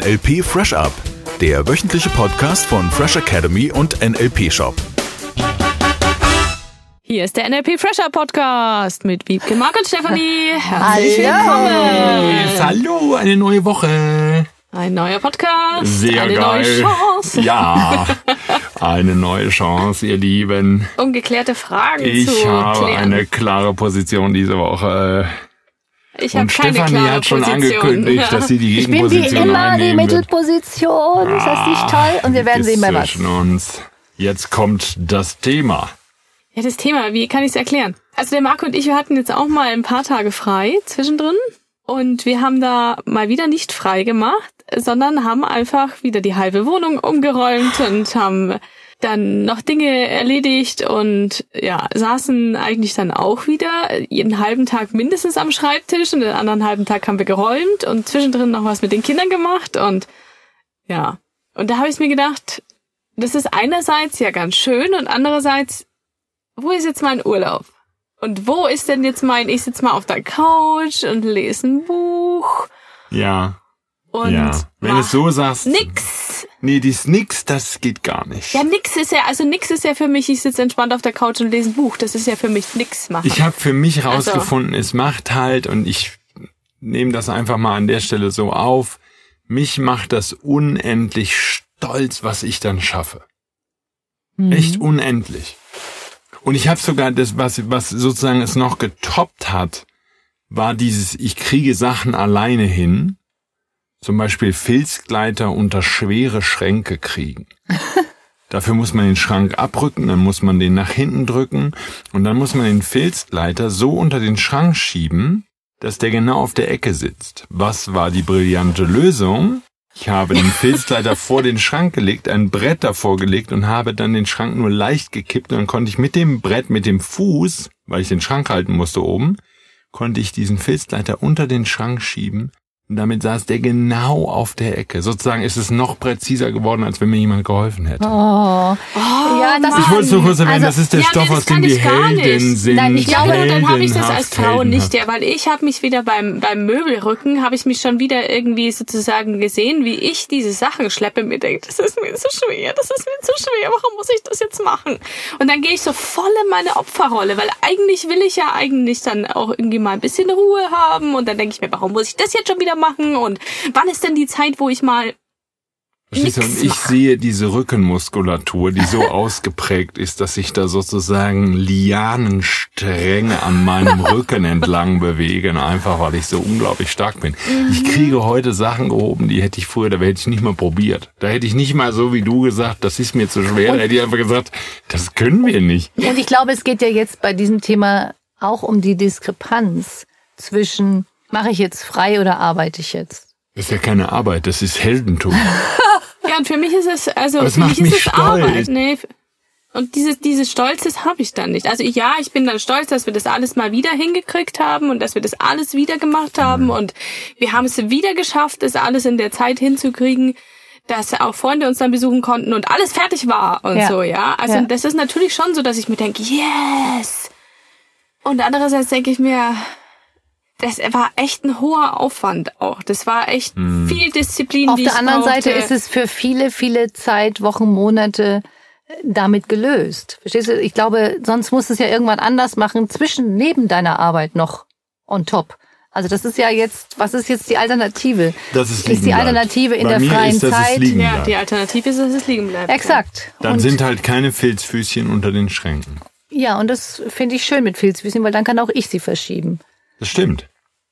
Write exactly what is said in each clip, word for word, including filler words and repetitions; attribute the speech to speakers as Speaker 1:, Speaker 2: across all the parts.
Speaker 1: L P Fresh Up, der wöchentliche Podcast von Fresh Academy und N L P Shop.
Speaker 2: Hier ist der N L P Fresh Up Podcast mit Wiebke, Marc und Stefanie.
Speaker 3: Herzlich
Speaker 2: willkommen.
Speaker 3: Hallo, eine neue Woche.
Speaker 2: Ein neuer Podcast.
Speaker 3: Sehr
Speaker 2: eine
Speaker 3: geil.
Speaker 2: Neue Chance.
Speaker 3: Ja, eine neue Chance, ihr Lieben.
Speaker 2: Ungeklärte Fragen
Speaker 3: ich
Speaker 2: zu
Speaker 3: habe
Speaker 2: klären.
Speaker 3: eine klare Position diese Woche.
Speaker 2: Ich habe
Speaker 3: Und
Speaker 2: keine
Speaker 3: Stefanie
Speaker 2: klare
Speaker 3: hat schon
Speaker 2: Position.
Speaker 3: angekündigt,
Speaker 2: Ja.
Speaker 3: dass sie die
Speaker 4: Ich bin wie
Speaker 3: Gegenposition
Speaker 4: immer die
Speaker 3: einnehmen wird.
Speaker 4: Mittelposition. Ist das nicht toll? Und wir werden
Speaker 3: Ist
Speaker 4: sehen bei was.
Speaker 3: zwischen uns. Jetzt kommt das Thema.
Speaker 2: Ja, das Thema, wie kann ich es erklären? Also der Marc und ich, wir hatten jetzt auch mal ein paar Tage frei zwischendrin. Und wir haben da mal wieder nicht frei gemacht, sondern haben einfach wieder die halbe Wohnung umgeräumt und haben dann noch Dinge erledigt und ja, saßen eigentlich dann auch wieder jeden halben Tag mindestens am Schreibtisch und den anderen halben Tag haben wir geräumt und zwischendrin noch was mit den Kindern gemacht und ja. Und da habe ich mir gedacht, das ist einerseits ja ganz schön und andererseits, wo ist jetzt mein Urlaub? Und wo ist denn jetzt mein, ich sitze mal auf der Couch und lese ein Buch
Speaker 3: Ja.
Speaker 2: und
Speaker 3: ja. Wenn du es so sagst.
Speaker 2: nix.
Speaker 3: Nee, dies nix, das geht gar nicht.
Speaker 2: Ja, nix ist ja, also nix ist ja für mich, ich sitze entspannt auf der Couch und lese ein Buch. Das ist ja für mich nix machen.
Speaker 3: Ich habe für mich
Speaker 2: Also-
Speaker 3: rausgefunden, es macht halt, und ich nehme das einfach mal an der Stelle so auf, mich macht das unendlich stolz, was ich dann schaffe.
Speaker 4: Mhm.
Speaker 3: Echt unendlich. Und ich habe sogar das, was, was sozusagen es noch getoppt hat, war dieses, ich kriege Sachen alleine hin. Zum Beispiel Filzgleiter unter schwere Schränke kriegen. Dafür muss man den Schrank abrücken, dann muss man den nach hinten drücken und dann muss man den Filzgleiter so unter den Schrank schieben, dass der genau auf der Ecke sitzt. Was war die brillante Lösung? Ich habe den Filzgleiter vor den Schrank gelegt, ein Brett davor gelegt und habe dann den Schrank nur leicht gekippt und dann konnte ich mit dem Brett, mit dem Fuß, weil ich den Schrank halten musste oben, konnte ich diesen Filzgleiter unter den Schrank schieben. Und damit saß der genau auf der Ecke. Sozusagen ist es noch präziser geworden, als wenn mir jemand geholfen hätte.
Speaker 4: Oh. Ja, das
Speaker 3: Ich wollte es nur kurz erwähnen,
Speaker 4: Also,
Speaker 3: das ist der
Speaker 2: ja,
Speaker 3: Stoff,
Speaker 2: nee, das
Speaker 3: aus dem
Speaker 2: kann
Speaker 3: die
Speaker 2: ich gar nicht.
Speaker 3: Helden sind.
Speaker 4: Nein, ich
Speaker 2: Ja,
Speaker 4: glaube,
Speaker 2: genau, dann habe ich das als
Speaker 3: heldenhaft,
Speaker 2: Frau nicht,
Speaker 3: heldenhaft.
Speaker 2: ja, weil ich habe mich wieder beim beim Möbelrücken, habe ich mich schon wieder irgendwie sozusagen gesehen, wie ich diese Sachen schleppe. Mir denke, das ist mir zu schwer, das ist mir zu schwer, warum muss ich das jetzt machen? Und dann gehe ich so voll in meine Opferrolle, weil eigentlich will ich ja eigentlich dann auch irgendwie mal ein bisschen Ruhe haben und dann denke ich mir, warum muss ich das jetzt schon wieder machen und wann ist denn die Zeit, wo ich mal
Speaker 3: Verstehst du?
Speaker 2: nix
Speaker 3: Und ich
Speaker 2: mache?
Speaker 3: sehe diese Rückenmuskulatur, die so ausgeprägt ist, dass sich da sozusagen Lianenstränge an meinem Rücken entlang bewegen, einfach weil ich so unglaublich stark bin. Ich kriege heute Sachen gehoben, die hätte ich früher, da hätte ich nicht mal probiert. Da hätte ich nicht mal so wie du gesagt, das ist mir zu schwer. Da hätte ich einfach gesagt, das können wir nicht.
Speaker 4: Und ich glaube, es geht ja jetzt bei diesem Thema auch um die Diskrepanz zwischen, mache ich jetzt frei oder arbeite ich jetzt?
Speaker 3: Das ist ja keine Arbeit, das ist Heldentum.
Speaker 2: Ja, und für mich ist es, also
Speaker 3: Aber es
Speaker 2: für
Speaker 3: macht
Speaker 2: mich ist
Speaker 3: mich
Speaker 2: es
Speaker 3: stolz.
Speaker 2: Arbeit. Nee. Und dieses, dieses Stolzes habe ich dann nicht. Also ja, ich bin dann stolz, dass wir das alles mal wieder hingekriegt haben und dass wir das alles wieder gemacht haben und wir haben es wieder geschafft, das alles in der Zeit hinzukriegen, dass auch Freunde uns dann besuchen konnten und alles fertig war und
Speaker 4: Ja.
Speaker 2: so, ja. Also
Speaker 4: Ja.
Speaker 2: das ist natürlich schon so, dass ich mir denke, yes! Und andererseits denke ich mir, das war echt ein hoher Aufwand auch. Das war echt viel Disziplin,
Speaker 4: Auf
Speaker 2: die
Speaker 4: der
Speaker 2: ich
Speaker 4: anderen
Speaker 2: brauchte.
Speaker 4: Seite ist es für viele, viele Zeit, Wochen, Monate damit gelöst. Verstehst du? Ich glaube, sonst musst du es ja irgendwann anders machen, zwischen, neben deiner Arbeit noch on top. Also das ist ja jetzt, was ist jetzt die Alternative?
Speaker 3: Das ist
Speaker 4: Ist die
Speaker 3: liegen bleibt.
Speaker 4: Alternative in
Speaker 3: Bei
Speaker 4: der
Speaker 3: mir
Speaker 4: freien
Speaker 3: ist, dass es
Speaker 4: Zeit?
Speaker 3: liegen
Speaker 2: Ja,
Speaker 3: bleibt.
Speaker 2: die Alternative ist, dass es liegen bleibt.
Speaker 4: Exakt.
Speaker 3: Dann
Speaker 4: Und-
Speaker 3: sind halt keine Filzfüßchen unter den Schränken.
Speaker 4: Ja, und das finde ich schön mit Filzfüßchen, weil dann kann auch ich sie verschieben.
Speaker 3: Das stimmt.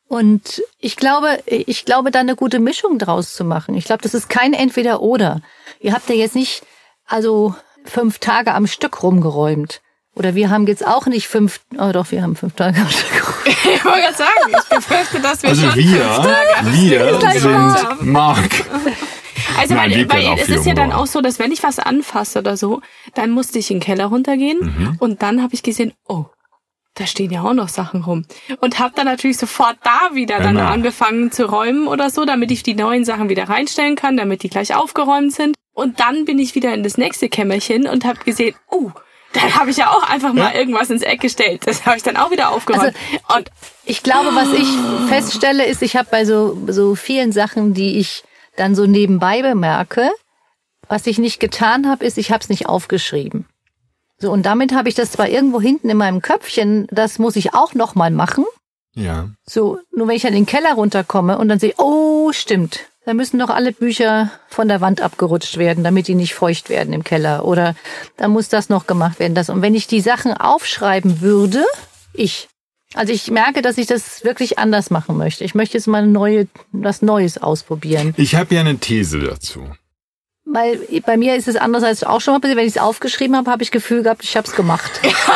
Speaker 4: Und ich glaube, ich glaube, da eine gute Mischung draus zu machen. Ich glaube, das ist kein Entweder-Oder. Ihr habt ja jetzt nicht, also fünf Tage am Stück rumgeräumt. Oder wir haben jetzt auch nicht fünf, oh doch, wir haben fünf Tage am Stück rumgeräumt.
Speaker 2: Ich wollte gerade sagen, ich befürchte, dass wir
Speaker 3: Also
Speaker 2: schon
Speaker 3: wir,
Speaker 2: fünf Tage am
Speaker 3: wir
Speaker 2: Stück
Speaker 4: gleich
Speaker 2: gemacht
Speaker 3: sind
Speaker 2: haben.
Speaker 3: Marc.
Speaker 2: Also
Speaker 3: Nein,
Speaker 2: weil,
Speaker 3: die können
Speaker 2: weil
Speaker 3: auch
Speaker 2: es
Speaker 3: viel
Speaker 2: ist ja dann
Speaker 3: umgeräumt.
Speaker 2: auch so, dass wenn ich was anfasse oder so, dann musste ich in den Keller runtergehen
Speaker 3: Mhm.
Speaker 2: und dann habe ich gesehen, oh, da stehen ja auch noch Sachen rum. Und habe dann natürlich sofort da wieder dann
Speaker 3: Genau.
Speaker 2: angefangen zu räumen oder so, damit ich die neuen Sachen wieder reinstellen kann, damit die gleich aufgeräumt sind. Und dann bin ich wieder in das nächste Kämmerchen und habe gesehen, oh, da habe ich ja auch einfach mal
Speaker 3: Ja.
Speaker 2: irgendwas ins Eck gestellt. Das habe ich dann auch wieder aufgeräumt. und
Speaker 4: Ich glaube, was ich feststelle, ist, ich habe bei so, so vielen Sachen, die ich dann so nebenbei bemerke. Was ich nicht getan habe, ist, ich habe es nicht aufgeschrieben. So, und damit habe ich das zwar irgendwo hinten in meinem Köpfchen, das muss ich auch noch mal machen.
Speaker 3: Ja.
Speaker 4: So, nur wenn ich dann in den Keller runterkomme und dann sehe, oh, stimmt, da müssen doch alle Bücher von der Wand abgerutscht werden, damit die nicht feucht werden im Keller. Oder da muss das noch gemacht werden. Das. Und wenn ich die Sachen aufschreiben würde, ich, also ich merke, dass ich das wirklich anders machen möchte. Ich möchte jetzt mal neue, was Neues ausprobieren.
Speaker 3: Ich habe ja eine These dazu.
Speaker 4: Weil bei mir ist es anders als auch schon mal passiert. Wenn ich es aufgeschrieben habe, habe ich das Gefühl gehabt, ich habe es gemacht.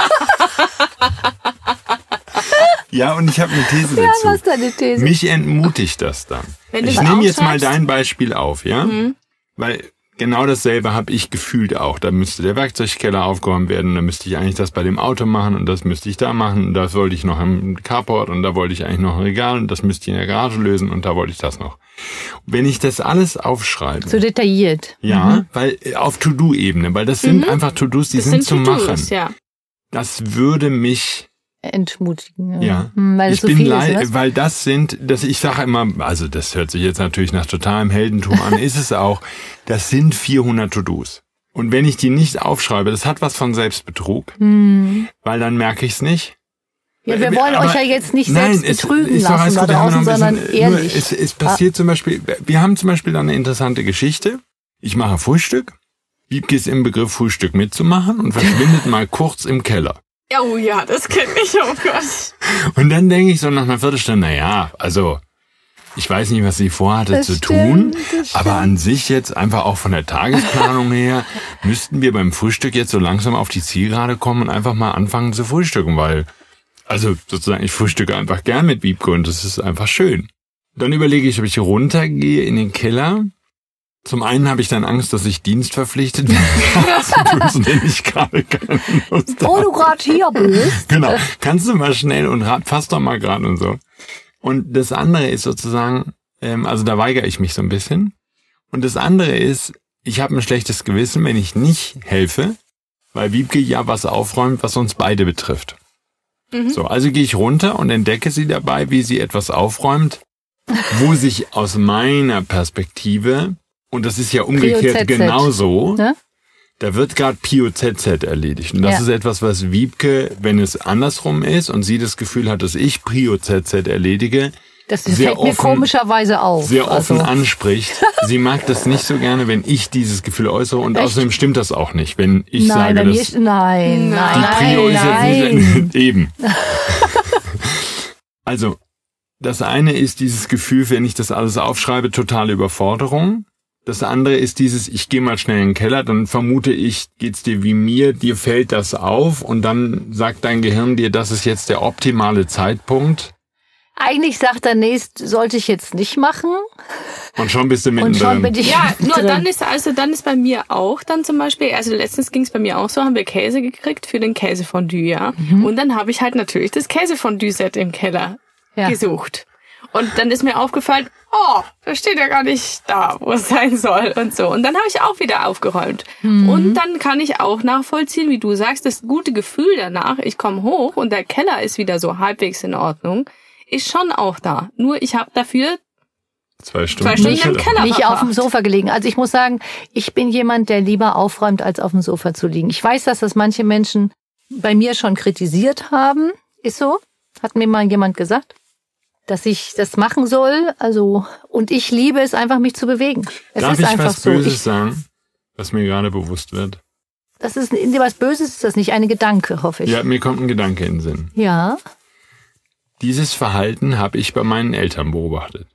Speaker 3: Ja, und ich habe eine These
Speaker 4: Ja,
Speaker 3: dazu.
Speaker 4: was ist deine These?
Speaker 3: Mich entmutigt das dann.
Speaker 2: Wenn du
Speaker 3: Ich
Speaker 2: es
Speaker 3: nehme jetzt mal
Speaker 2: aufschreibst?
Speaker 3: dein Beispiel auf, ja?
Speaker 2: Mhm.
Speaker 3: Weil genau dasselbe habe ich gefühlt auch. Da müsste der Werkzeugkeller aufgeräumt werden, da müsste ich eigentlich das bei dem Auto machen und das müsste ich da machen und das wollte ich noch im Carport und da wollte ich eigentlich noch ein Regal und das müsste ich in der Garage lösen und da wollte ich das noch. Wenn ich das alles aufschreibe,
Speaker 4: So detailliert.
Speaker 3: ja,
Speaker 4: Mhm.
Speaker 3: weil äh, auf To-Do-Ebene, weil das sind
Speaker 2: Mhm.
Speaker 3: einfach To-Dos, die
Speaker 2: Das
Speaker 3: sind,
Speaker 2: sind
Speaker 3: zu
Speaker 2: To-Dos,
Speaker 3: machen.
Speaker 2: ja.
Speaker 3: Das würde mich
Speaker 4: Entmutigen.
Speaker 3: Ja,
Speaker 4: Hm, weil es
Speaker 3: ich
Speaker 4: so
Speaker 3: bin
Speaker 4: viel
Speaker 3: leid,
Speaker 4: ist, was?
Speaker 3: weil das sind, das ich sage immer, also das hört sich jetzt natürlich nach totalem Heldentum an, ist es auch, das sind vierhundert To-Dos. Und wenn ich die nicht aufschreibe, das hat was von Selbstbetrug,
Speaker 4: Hm.
Speaker 3: weil dann merke ich es nicht.
Speaker 4: Ja, wir wollen
Speaker 3: Aber-
Speaker 4: euch ja jetzt nicht
Speaker 3: Nein,
Speaker 4: selbst
Speaker 3: es-
Speaker 4: betrügen
Speaker 3: ist doch
Speaker 4: lassen
Speaker 3: alles
Speaker 4: da
Speaker 3: gut, wir haben noch
Speaker 4: draußen,
Speaker 3: ein
Speaker 4: sondern
Speaker 3: bisschen- nur
Speaker 4: ehrlich.
Speaker 3: Es, es passiert zum Beispiel, wir haben zum Beispiel dann eine interessante Geschichte. Ich mache Frühstück, Wiebke ist im Begriff, Frühstück mitzumachen und verschwindet mal kurz im Keller.
Speaker 2: Oh ja, das kenn ich, oh Gott.
Speaker 3: Und dann denke ich so nach einer Viertelstunde, na ja, also ich weiß nicht, was sie vorhatte
Speaker 4: Das
Speaker 3: zu
Speaker 4: stimmt,
Speaker 3: tun,
Speaker 4: das
Speaker 3: aber an sich jetzt einfach auch von der Tagesplanung her müssten wir beim Frühstück jetzt so langsam auf die Zielgerade kommen und einfach mal anfangen zu frühstücken, weil, also sozusagen, ich frühstücke einfach gern mit Wiebke und das ist einfach schön. Dann überlege ich, ob ich runtergehe in den Keller. Zum einen habe ich dann Angst, dass ich dienstverpflichtet werde, zu dem ich gerade keine Lust
Speaker 4: Wo
Speaker 3: habe.
Speaker 4: du gerade hier bist.
Speaker 3: Genau. Kannst du mal schnell und rat, fass doch mal gerade und so. Und das andere ist sozusagen, ähm, also da weigere ich mich so ein bisschen. Und das andere ist, ich habe ein schlechtes Gewissen, wenn ich nicht helfe, weil Wiebke ja was aufräumt, was uns beide betrifft.
Speaker 2: Mhm.
Speaker 3: So, also gehe ich runter und entdecke sie dabei, wie sie etwas aufräumt, wo sich aus meiner Perspektive, und das ist ja umgekehrt
Speaker 4: Prio Z Z.
Speaker 3: genauso,
Speaker 4: Ne?
Speaker 3: da wird gerade Prio Z Z erledigt. Und das
Speaker 4: Ja.
Speaker 3: ist etwas, was Wiebke, wenn es andersrum ist und sie das Gefühl hat, dass ich Prio Z Z erledige,
Speaker 4: Das
Speaker 3: sehr
Speaker 4: fällt mir
Speaker 3: offen-
Speaker 4: komischerweise auf.
Speaker 3: sehr offen
Speaker 4: Also,
Speaker 3: anspricht. Sie mag das nicht so gerne, wenn ich dieses Gefühl äußere. Und
Speaker 4: Echt?
Speaker 3: außerdem stimmt das auch nicht, wenn ich
Speaker 4: nein,
Speaker 3: sage,
Speaker 4: bei mir
Speaker 3: dass
Speaker 4: ist, nein, nein,
Speaker 3: die Prio ist
Speaker 4: nein.
Speaker 3: jetzt nicht eben. Also, das eine ist dieses Gefühl, wenn ich das alles aufschreibe, totale Überforderung. Das andere ist dieses, ich gehe mal schnell in den Keller, dann vermute ich, geht's dir wie mir, dir fällt das auf und dann sagt dein Gehirn dir, das ist jetzt der optimale Zeitpunkt
Speaker 4: Eigentlich sagt er, nee, sollte ich jetzt nicht machen.
Speaker 3: und schon bist du
Speaker 4: Und schon bin
Speaker 3: mittendrin.
Speaker 4: ich
Speaker 2: Ja, nur
Speaker 4: drin.
Speaker 2: dann ist also dann ist bei mir auch dann zum Beispiel, also letztens ging es bei mir auch so, haben wir Käse gekriegt für den Käsefondue, ja. Und dann habe ich halt natürlich das Käsefondue-Set im Keller
Speaker 4: Ja.
Speaker 2: gesucht. Und dann ist mir aufgefallen, oh, das steht ja gar nicht da, wo es sein soll und so. Und dann habe ich auch wieder aufgeräumt. Und dann kann ich auch nachvollziehen, wie du sagst, das gute Gefühl danach, ich komme hoch und der Keller ist wieder so halbwegs in Ordnung, ist schon auch da. Nur ich habe dafür
Speaker 3: Zwei Stunden.
Speaker 2: zwei Stunden im Keller
Speaker 4: nicht auf dem
Speaker 2: verbracht.
Speaker 4: Sofa gelegen. Also ich muss sagen, ich bin jemand, der lieber aufräumt, als auf dem Sofa zu liegen. Ich weiß, dass das manche Menschen bei mir schon kritisiert haben. Ist so. Hat mir mal jemand gesagt, dass ich das machen soll. Also, und ich liebe es einfach, mich zu bewegen. Es
Speaker 3: Darf
Speaker 4: ist
Speaker 3: ich
Speaker 4: einfach
Speaker 3: was
Speaker 4: so.
Speaker 3: Böses
Speaker 4: Ich,
Speaker 3: sagen, was mir gerade bewusst wird?
Speaker 4: das ist was Böses, ist das nicht eine Gedanke, hoffe ich.
Speaker 3: Ja, mir kommt ein Gedanke in den Sinn.
Speaker 4: Ja.
Speaker 3: Dieses Verhalten habe ich bei meinen Eltern beobachtet.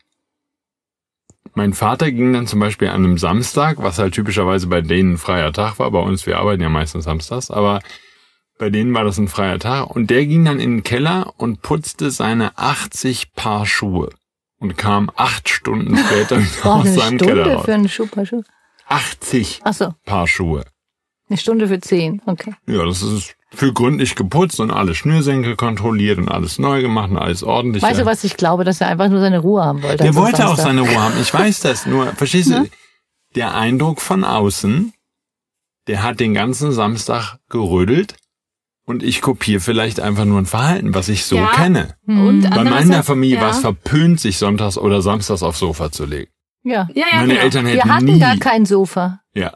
Speaker 3: Mein Vater ging dann zum Beispiel an einem Samstag, was halt typischerweise bei denen ein freier Tag war. Bei uns, wir arbeiten ja meistens samstags, aber bei denen war das ein freier Tag. Und der ging dann in den Keller und putzte seine achtzig Paar Schuhe und kam acht Stunden später wieder
Speaker 4: Braucht
Speaker 3: aus
Speaker 4: eine
Speaker 3: seinem
Speaker 4: Stunde
Speaker 3: Keller raus.
Speaker 4: für einen Schuh, Paar Schuh.
Speaker 3: achtzig
Speaker 4: Ach so,
Speaker 3: Paar Schuhe.
Speaker 4: eine Stunde für zehn. Okay.
Speaker 3: Ja, das ist für gründlich geputzt und alle Schnürsenkel kontrolliert und alles neu gemacht und alles ordentlich.
Speaker 4: Weißt du, was ich glaube, dass er einfach nur seine Ruhe haben wollte?
Speaker 3: Der
Speaker 4: am
Speaker 3: wollte auch
Speaker 4: Samstag.
Speaker 3: seine Ruhe haben. Ich weiß das. Nur, verstehst
Speaker 4: Ja.
Speaker 3: du, der Eindruck von außen, der hat den ganzen Samstag gerödelt und ich kopiere vielleicht einfach nur ein Verhalten, was ich so
Speaker 2: Ja.
Speaker 3: kenne.
Speaker 2: Und
Speaker 3: Bei meiner
Speaker 2: andererseits-
Speaker 3: Familie
Speaker 2: ja.
Speaker 3: war es verpönt, sich sonntags oder samstags aufs Sofa zu legen.
Speaker 4: Ja.
Speaker 2: Ja, ja,
Speaker 3: Meine
Speaker 2: genau.
Speaker 3: Eltern hätten
Speaker 4: Wir hatten
Speaker 3: nie...
Speaker 4: gar kein Sofa.
Speaker 3: Ja.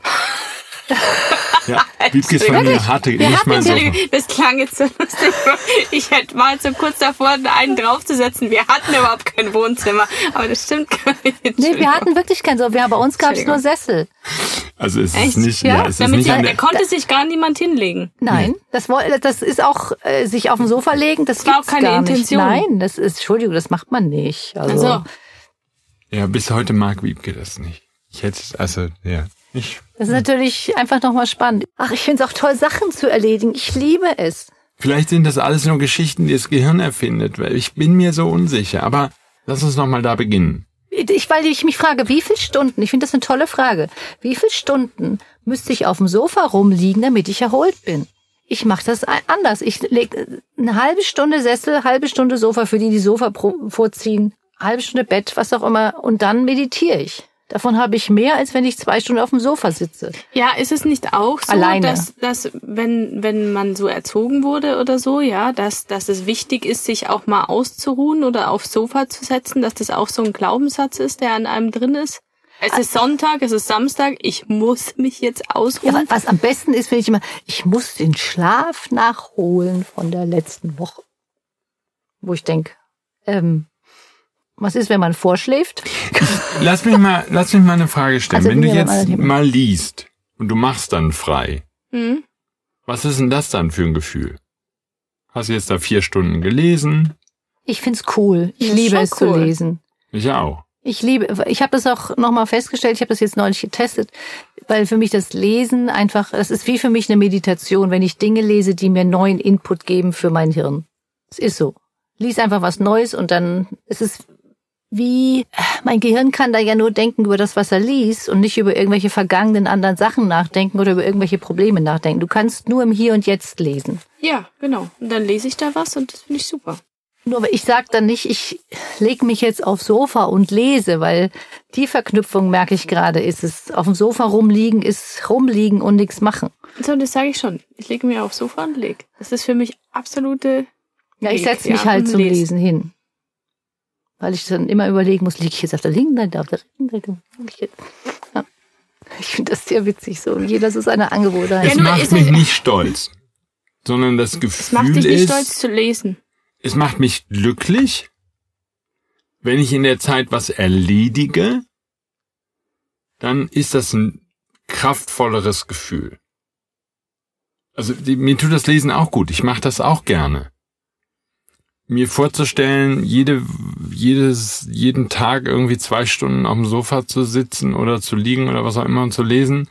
Speaker 3: Ja, Wiebkes Familie hatte
Speaker 4: Wir
Speaker 3: nicht
Speaker 4: hatten
Speaker 3: mal so.
Speaker 2: Entschuldigung, das klang jetzt so lustig. Ich hätte mal so kurz davor, einen draufzusetzen. Wir hatten überhaupt kein Wohnzimmer. Aber das stimmt gar nicht.
Speaker 4: Nee, wir hatten wirklich kein Sofa. Wir, bei uns gab es nur Sessel.
Speaker 3: Also es ist
Speaker 2: Echt?
Speaker 3: nicht,
Speaker 4: Ja?
Speaker 3: ja, es ist
Speaker 2: Damit
Speaker 3: nicht
Speaker 2: sich,
Speaker 3: an
Speaker 2: da
Speaker 3: der,
Speaker 2: konnte sich gar niemand hinlegen.
Speaker 4: Nein, das, woll- das ist auch äh, sich auf dem Sofa legen, das,
Speaker 2: Das war
Speaker 4: gibt's
Speaker 2: auch keine
Speaker 4: gar
Speaker 2: Intention.
Speaker 4: nicht. Nein, das ist, Entschuldigung, das macht man nicht. Also,
Speaker 2: Also,
Speaker 3: ja, bis heute mag Wiebke das nicht. Ich hätte es, also, ja, ich,
Speaker 4: das ist natürlich einfach nochmal spannend. Ach, ich finde es auch toll, Sachen zu erledigen. Ich liebe es.
Speaker 3: vielleicht sind das alles nur Geschichten, die das Gehirn erfindet, weil ich bin mir so unsicher, aber lass uns nochmal da beginnen.
Speaker 4: Ich, weil ich mich frage, wie viele Stunden, ich finde das eine tolle Frage, wie viele Stunden müsste ich auf dem Sofa rumliegen, damit ich erholt bin? Ich mache das anders. Ich lege eine halbe Stunde Sessel, halbe Stunde Sofa, für die die Sofa pro- vorziehen, halbe Stunde Bett, was auch immer, und dann meditiere ich. Davon habe ich mehr, als wenn ich zwei Stunden auf dem Sofa sitze.
Speaker 2: ja, ist es nicht auch so,
Speaker 4: Alleine.
Speaker 2: dass, dass wenn, wenn man so erzogen wurde oder so, ja, dass, dass es wichtig ist, sich auch mal auszuruhen oder aufs Sofa zu setzen, dass das auch so ein Glaubenssatz ist, der an einem drin ist? Es ist Sonntag, es ist Samstag, ich muss mich jetzt
Speaker 4: Ja,
Speaker 2: ausruhen.
Speaker 4: wa- was am besten ist, finde ich immer, ich muss den Schlaf nachholen von der letzten Woche. Wo ich denke, ähm, was ist, wenn man vorschläft?
Speaker 3: Lass mich mal, lass mich mal eine Frage stellen.
Speaker 4: Also
Speaker 3: Wenn du
Speaker 4: wir haben alle
Speaker 3: jetzt
Speaker 4: Themen.
Speaker 3: mal liest und du machst dann frei,
Speaker 2: Hm?
Speaker 3: was ist denn das dann für ein Gefühl? Hast du jetzt da vier Stunden gelesen?
Speaker 4: Ich find's cool. Ich
Speaker 2: Das ist
Speaker 4: liebe
Speaker 2: schon
Speaker 4: es zu
Speaker 2: cool.
Speaker 4: lesen.
Speaker 3: Ich auch.
Speaker 4: Ich liebe, ich habe das auch nochmal festgestellt, ich habe das jetzt neulich getestet, weil für mich das Lesen einfach, das ist wie für mich eine Meditation, wenn ich Dinge lese, die mir neuen Input geben für mein Hirn. Es ist so. Lies einfach was Neues und dann ist es wie, mein Gehirn kann da ja nur denken über das, was er liest und nicht über irgendwelche vergangenen anderen Sachen nachdenken oder über irgendwelche Probleme nachdenken. Du kannst nur im Hier und Jetzt lesen.
Speaker 2: Ja, genau. Und dann lese ich da was und das finde ich super.
Speaker 4: Nur ich sag dann nicht, ich lege mich jetzt aufs Sofa und lese, weil die Verknüpfung, merke ich gerade, ist es, auf dem Sofa rumliegen, ist rumliegen und nichts machen.
Speaker 2: So, das sage ich schon. Ich lege mir aufs Sofa und leg. Das ist für mich absolute...
Speaker 4: Ja, ich
Speaker 2: Leg,
Speaker 4: setze mich
Speaker 2: ja,
Speaker 4: halt
Speaker 2: und
Speaker 4: zum
Speaker 2: lese.
Speaker 4: Lesen hin. Weil ich dann immer überlegen muss, liege ich jetzt auf der linken Seite, auf der rechten Seite? Lieg ich jetzt- Ja. Ich finde das sehr witzig so. Und jeder so seine Angewohnheit.
Speaker 2: Ja,
Speaker 3: Es
Speaker 2: nur
Speaker 3: macht
Speaker 2: ist
Speaker 3: mich
Speaker 2: es-
Speaker 3: nicht stolz, sondern das Gefühl
Speaker 2: Es macht dich nicht
Speaker 3: ist,
Speaker 2: stolz zu lesen.
Speaker 3: es macht mich glücklich, wenn ich in der Zeit was erledige, dann ist das ein kraftvolleres Gefühl. Also die, mir tut das Lesen auch gut. Ich mache das auch gerne. Mir vorzustellen, jede, jedes, jeden Tag irgendwie zwei Stunden auf dem Sofa zu sitzen oder zu liegen oder was auch immer und zu lesen.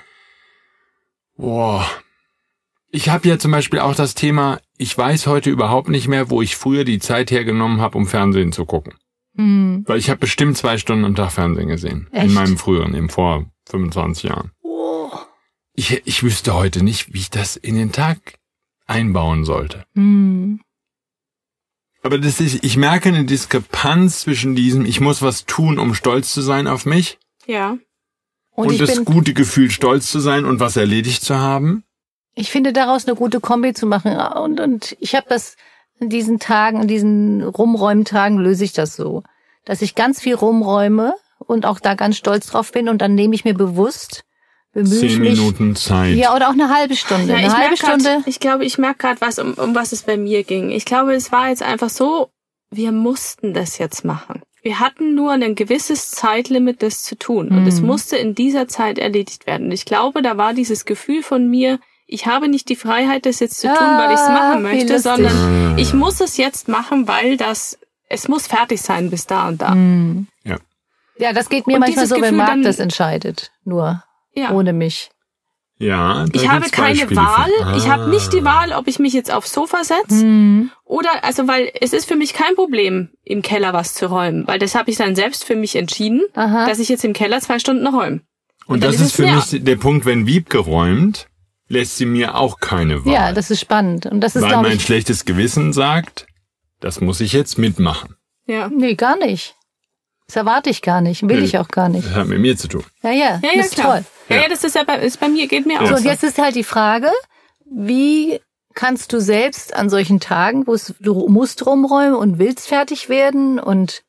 Speaker 3: Boah. Ich habe ja zum Beispiel auch das Thema, ich weiß heute überhaupt nicht mehr, wo ich früher die Zeit hergenommen habe, um Fernsehen zu gucken.
Speaker 4: Hm.
Speaker 3: Weil ich habe bestimmt zwei Stunden am Tag Fernsehen gesehen.
Speaker 4: Echt?
Speaker 3: In meinem früheren, eben vor fünfundzwanzig Jahren.
Speaker 4: Oh.
Speaker 3: Ich, ich wüsste heute nicht, wie ich das in den Tag einbauen sollte.
Speaker 4: Hm.
Speaker 3: Aber das ist, ich merke eine Diskrepanz zwischen diesem, ich muss was tun, um stolz zu sein auf mich,
Speaker 2: Ja.
Speaker 4: Und,
Speaker 3: und,
Speaker 4: ich
Speaker 3: das
Speaker 4: bin,
Speaker 3: gute Gefühl, stolz zu sein und was erledigt zu haben.
Speaker 4: ich finde daraus eine gute Kombi zu machen. Und, und ich habe das in diesen Tagen, in diesen Rumräumtagen löse ich das so, dass ich ganz viel rumräume und auch da ganz stolz drauf bin und dann nehme ich mir bewusst, bemühe ich
Speaker 3: Zehn
Speaker 4: mich.
Speaker 3: Minuten Zeit.
Speaker 4: Ja, oder auch eine halbe Stunde.
Speaker 2: Ja,
Speaker 4: eine
Speaker 2: ich
Speaker 4: halbe
Speaker 2: merk grad,
Speaker 4: Stunde.
Speaker 2: ich glaube, ich merke gerade, was um, um was es bei mir ging. Ich glaube, es war jetzt einfach so, wir mussten das jetzt machen. Wir hatten nur ein gewisses Zeitlimit, das zu tun. Und es
Speaker 4: Mhm.
Speaker 2: musste in dieser Zeit erledigt werden. Und ich glaube, da war dieses Gefühl von mir, ich habe nicht die Freiheit, das jetzt zu tun,
Speaker 4: Ah,
Speaker 2: weil ich es machen
Speaker 4: wie
Speaker 2: möchte,
Speaker 4: lustig.
Speaker 2: sondern ich muss es jetzt machen, weil das, es muss fertig sein bis da und da.
Speaker 4: Mhm.
Speaker 3: Ja.
Speaker 4: Ja, das geht mir
Speaker 2: Und
Speaker 4: manchmal
Speaker 2: dieses
Speaker 4: so, wenn
Speaker 2: Gefühl
Speaker 4: Marc
Speaker 2: dann-
Speaker 4: das entscheidet. Nur.
Speaker 2: Ja.
Speaker 4: Ohne mich.
Speaker 3: Ja, da
Speaker 2: Ich habe
Speaker 3: gibt's
Speaker 2: keine
Speaker 3: Beispiele
Speaker 2: Wahl.
Speaker 3: für.
Speaker 2: Ich habe nicht die
Speaker 3: Ah.
Speaker 2: Wahl, ob ich mich jetzt aufs Sofa setze
Speaker 4: Mhm.
Speaker 2: oder, also, weil es ist für mich kein Problem, im Keller was zu räumen, weil das habe ich dann selbst für mich entschieden,
Speaker 4: Aha.
Speaker 2: dass ich jetzt im Keller zwei Stunden räume.
Speaker 3: Und
Speaker 2: dann
Speaker 3: das
Speaker 2: ist
Speaker 3: ist
Speaker 2: es
Speaker 3: für
Speaker 2: leer.
Speaker 3: mich der Punkt, wenn Wiebke räumt, lässt sie mir auch keine Wahl.
Speaker 4: Ja, das ist spannend. Und das ist,
Speaker 3: weil
Speaker 4: glaube
Speaker 3: mein
Speaker 4: ich,
Speaker 3: schlechtes Gewissen sagt, das muss ich jetzt mitmachen.
Speaker 2: Ja.
Speaker 4: nee, gar nicht. Das erwarte ich gar nicht. Will
Speaker 3: Nö.
Speaker 4: ich auch gar nicht.
Speaker 3: Das hat mit mir zu tun.
Speaker 4: Ja, ja,
Speaker 2: Ja, ja,
Speaker 4: das ist
Speaker 2: klar.
Speaker 4: toll.
Speaker 2: Ja,
Speaker 3: Ja.
Speaker 2: ja, das ist ja bei, ist bei mir, geht mir auch
Speaker 4: So,
Speaker 2: so.
Speaker 4: und jetzt ist halt die Frage, wie kannst du selbst an solchen Tagen, wo es, du musst rumräumen und willst fertig werden und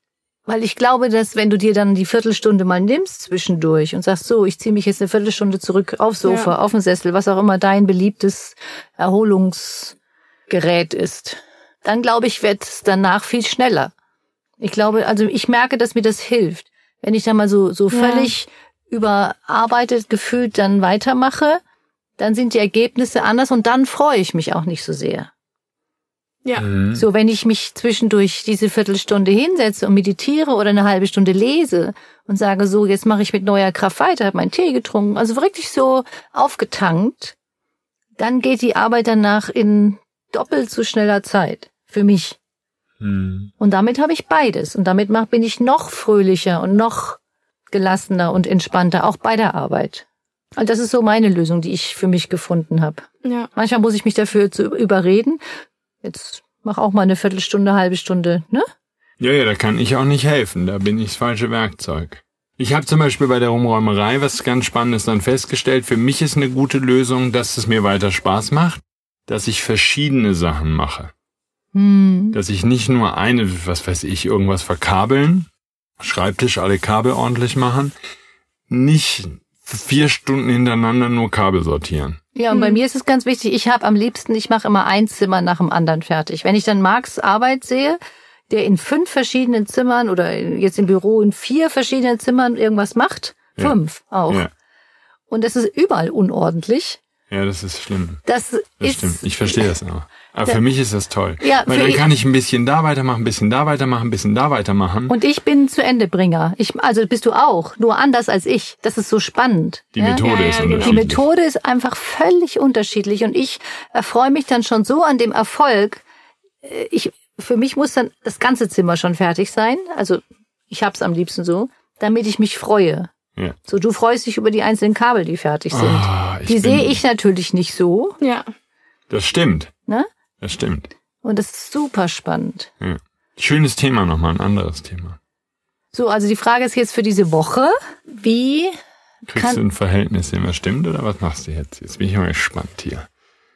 Speaker 4: Weil ich glaube, dass wenn du dir dann die Viertelstunde mal nimmst zwischendurch und sagst, so, ich ziehe mich jetzt eine Viertelstunde zurück aufs Sofa, ja. auf den Sessel, was auch immer dein beliebtes Erholungsgerät ist, dann glaube ich, wird es danach viel schneller. Ich glaube, also ich merke, dass mir das hilft. Wenn ich dann mal so, so völlig ja. überarbeitet gefühlt dann weitermache, dann sind die Ergebnisse anders und dann freue ich mich auch nicht so sehr.
Speaker 2: Ja.
Speaker 3: Mhm.
Speaker 4: So, wenn ich mich zwischendurch diese Viertelstunde hinsetze und meditiere oder eine halbe Stunde lese und sage, so, jetzt mache ich mit neuer Kraft weiter, habe meinen Tee getrunken, also wirklich so aufgetankt, dann geht die Arbeit danach in doppelt so schneller Zeit für mich.
Speaker 3: Mhm.
Speaker 4: Und damit habe ich beides. Und damit mach, bin ich noch fröhlicher und noch gelassener und entspannter, auch bei der Arbeit. Und das ist so meine Lösung, die ich für mich gefunden habe.
Speaker 2: Ja.
Speaker 4: Manchmal muss ich mich dafür zu überreden. Jetzt mach auch mal eine Viertelstunde, halbe Stunde, ne?
Speaker 3: Ja, ja, da kann ich auch nicht helfen. Da bin ich das falsche Werkzeug. Ich habe zum Beispiel bei der Rumräumerei was ganz Spannendes dann festgestellt. Für mich ist eine gute Lösung, dass es mir weiter Spaß macht, dass ich verschiedene Sachen mache.
Speaker 4: Hm.
Speaker 3: Dass ich nicht nur eine, was weiß ich, irgendwas verkabeln, Schreibtisch alle Kabel ordentlich machen, nicht vier Stunden hintereinander nur Kabel sortieren.
Speaker 4: Ja, und bei mir ist es ganz wichtig, ich habe am liebsten, ich mache immer ein Zimmer nach dem anderen fertig. Wenn ich dann Marks Arbeit sehe, der in fünf verschiedenen Zimmern oder jetzt im Büro in vier verschiedenen Zimmern irgendwas macht,
Speaker 3: Ja.
Speaker 4: fünf auch.
Speaker 3: Ja,
Speaker 4: Und das ist überall unordentlich.
Speaker 3: ja, das ist schlimm.
Speaker 4: Das,
Speaker 3: Das
Speaker 4: ist
Speaker 3: stimmt. Ich verstehe das auch. Aber für mich ist das toll.
Speaker 4: Ja,
Speaker 3: Weil
Speaker 4: für
Speaker 3: dann
Speaker 4: ich-
Speaker 3: kann ich ein bisschen da weitermachen, ein bisschen da weitermachen, ein bisschen da weitermachen.
Speaker 4: Und ich bin zu Endebringer. Ich, also bist du auch, nur anders als ich. Das ist so spannend.
Speaker 3: Die
Speaker 4: ja?
Speaker 3: Methode
Speaker 2: Ja,
Speaker 3: ist
Speaker 2: ja, genau.
Speaker 3: unterschiedlich.
Speaker 4: Die Methode ist einfach völlig unterschiedlich und ich erfreue mich dann schon so an dem Erfolg. Äh, Ich, für mich muss dann das ganze Zimmer schon fertig sein. Also ich hab's am liebsten so, damit ich mich freue.
Speaker 3: Ja.
Speaker 4: So, du freust dich über die einzelnen Kabel, die fertig sind.
Speaker 3: Ah, ich
Speaker 4: die
Speaker 3: bin-
Speaker 4: sehe ich natürlich nicht so,
Speaker 2: Ja.
Speaker 3: Das stimmt.
Speaker 4: ne?
Speaker 3: Das stimmt.
Speaker 4: Und das ist super spannend.
Speaker 3: Ja. Schönes Thema nochmal, ein anderes Thema.
Speaker 4: So, also die Frage ist jetzt für diese Woche, wie
Speaker 3: Kriegst
Speaker 4: Kann-
Speaker 3: du ein Verhältnis immer stimmt oder was machst du jetzt? Jetzt bin ich mal gespannt hier.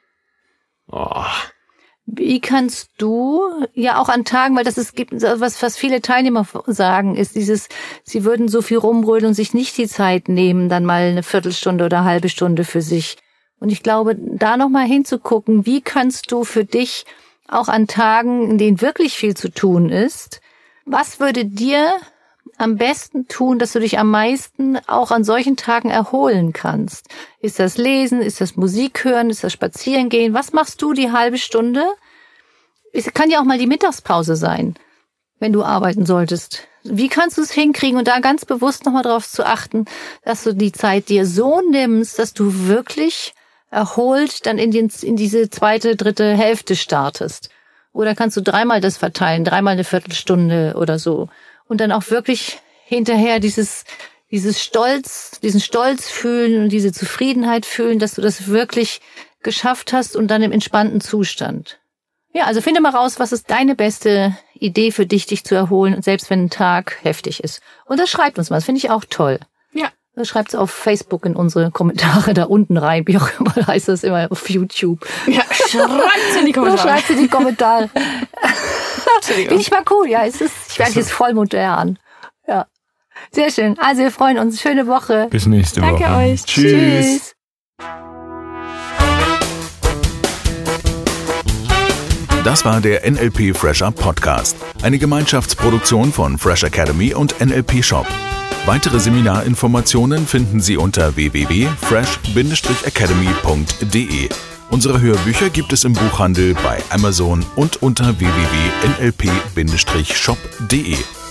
Speaker 3: Oh.
Speaker 4: Wie kannst du, ja auch an Tagen, weil das ist, gibt, was, was viele Teilnehmer sagen, ist dieses, sie würden so viel rumbrüllen und sich nicht die Zeit nehmen, dann mal eine Viertelstunde oder eine halbe Stunde für sich. Und ich glaube, da nochmal hinzugucken, wie kannst du für dich auch an Tagen, in denen wirklich viel zu tun ist, was würde dir am besten tun, dass du dich am meisten auch an solchen Tagen erholen kannst? Ist das Lesen? Ist das Musik hören? Ist das Spazierengehen? Was machst du die halbe Stunde? Es kann ja auch mal die Mittagspause sein, wenn du arbeiten solltest. Wie kannst du es hinkriegen und da ganz bewusst nochmal drauf zu achten, dass du die Zeit dir so nimmst, dass du wirklich erholt dann in, den, in diese zweite, dritte Hälfte startest? Oder kannst du dreimal das verteilen, dreimal eine Viertelstunde oder so? Und dann auch wirklich hinterher dieses, dieses Stolz, diesen Stolz fühlen und diese Zufriedenheit fühlen, dass du das wirklich geschafft hast und dann im entspannten Zustand. Ja, also finde mal raus, was ist deine beste Idee für dich, dich zu erholen, und selbst wenn ein Tag heftig ist. Und das schreibt uns mal, das finde ich auch toll.
Speaker 2: Ja.
Speaker 4: Das schreibt es auf Facebook in unsere Kommentare da unten rein, wie auch immer heißt das immer auf YouTube.
Speaker 2: Ja, schreibt's in die
Speaker 4: Oder
Speaker 2: Kommentare.
Speaker 4: schreibt in die Kommentare. Finde ich mal cool, ja. Es ist, ich werde jetzt voll modern. Ja. Sehr schön. Also wir freuen uns. Schöne Woche.
Speaker 3: Bis nächste
Speaker 2: Danke
Speaker 3: Woche.
Speaker 2: euch.
Speaker 3: Tschüss.
Speaker 1: Das war der N L P Fresh Up Podcast, eine Gemeinschaftsproduktion von Fresh Academy und N L P Shop. Weitere Seminarinformationen finden Sie unter w w w punkt fresh academy punkt d e. Unsere Hörbücher gibt es im Buchhandel, bei Amazon und unter w w w punkt n l p shop punkt d e.